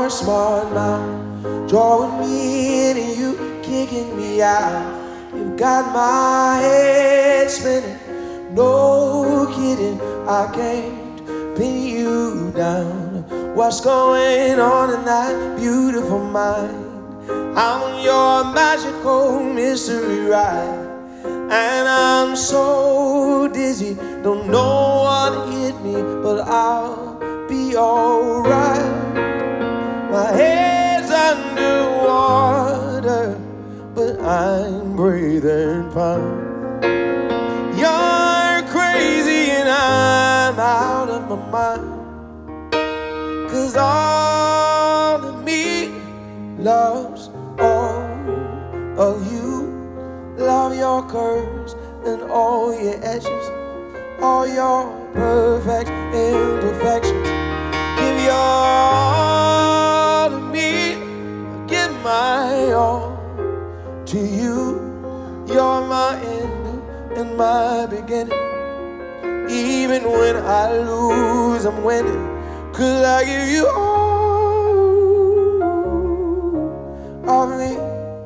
your smart mouth, drawing me in and you kicking me out. You've got my head spinning, no kidding, I can't pin you down. What's going on in that beautiful mind? I'm on your magical mystery ride, and I'm so dizzy, don't know what hit me, but I'll be alright. My head's underwater, but I'm breathing fine. You're crazy and I'm out of my mind, 'cause all of me loves all of you. Love your curves and all your edges, all your perfect imperfections. Give your all to me, I give my all to you. You're my end and my beginning. Even when I lose, I'm winning, 'cause I give you all of me,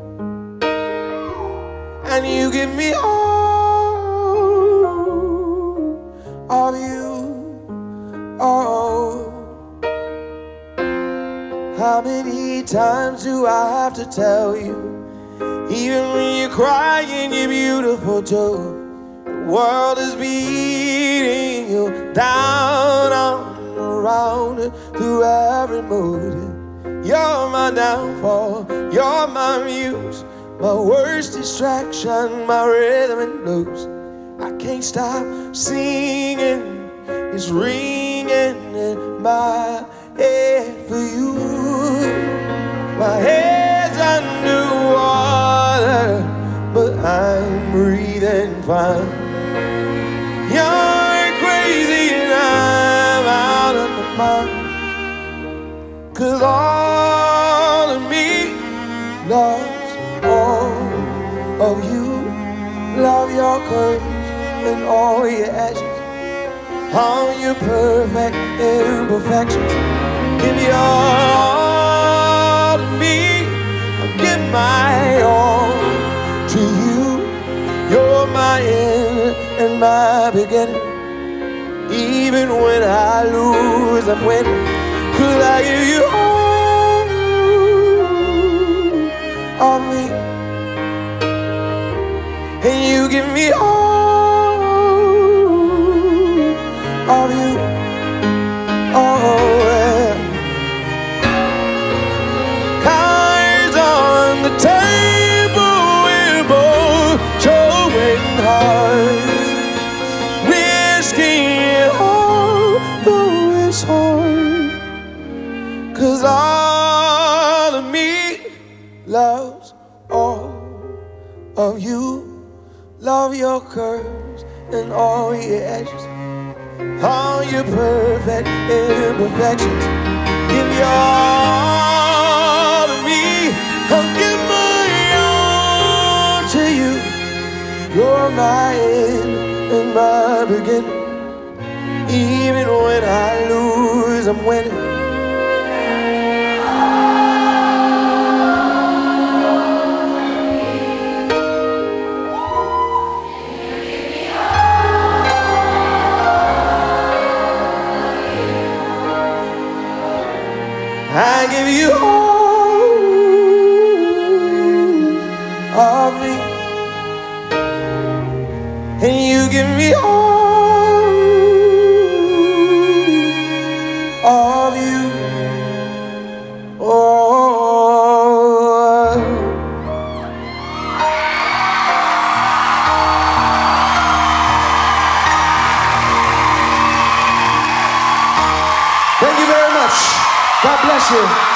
and you give me all of you. Oh, how many times do I have to tell you, even when you're crying, you're beautiful too. The world is beating you down, around, through every mood. You're my downfall, you're my muse, my worst distraction, my rhythm and blues. I can't stop singing, it's ringing in my head for you. My head's underwater, but I'm breathing fine. You're crazy and I'm out of my mind, 'cause all of me loves all of you. Love your curves and all your edges, all your perfect imperfections. Give your all to me, I'll give my all to you. You're my end and my beginning. Even when I lose, I'm winning, 'cause I give you all of me, and you give me all of you. Oh, yeah. Cards on the table, we're both showing hearts, risking it all, though it's hard, 'cause all of me loves all of you. Love your curves and all your edges, all your perfect imperfections. Give your all to me, I'll give my all to you. You're my end and my beginning. Even when I lose, I'm winning. I give you all of me, and you give me all of you. Oh, thank you very much. God bless you.